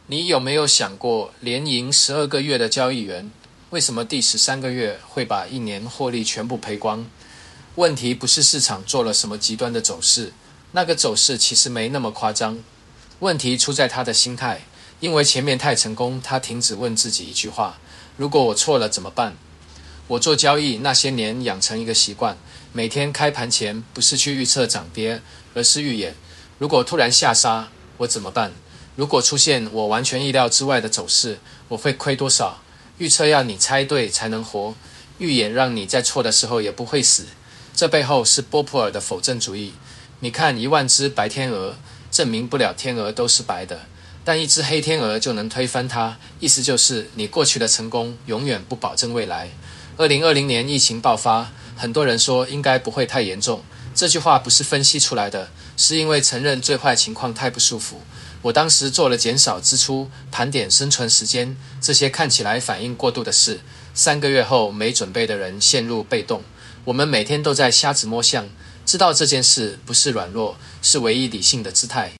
你有没有想过，连赢12个月的交易员，为什么第13个月会把一年获利全部赔光？问题不是市场做了什么极端的走势，那个走势其实没那么夸张。问题出在他的心态，因为前面太成功，他停止问自己一句话：如果我错了怎么办？我做交易那些年养成一个习惯，每天开盘前不是去预测涨跌，而是预演。如果突然下杀，我怎么办？如果出现我完全意料之外的走势，我会亏多少？预测要你猜对才能活，预演让你在错的时候也不会死。这背后是波普尔的否证主义。你看10000只白天鹅，证明不了天鹅都是白的，但一只黑天鹅就能推翻它。意思就是你过去的成功永远不保证未来。2020年疫情爆发，很多人说应该不会太严重，这句话不是分析出来的，是因为承认最坏情况太不舒服。我当时做了减少支出、盘点生存时间，这些看起来反应过度的事。3个月后，没准备的人陷入被动。我们每天都在瞎子摸象，知道这件事不是软弱，是唯一理性的姿态。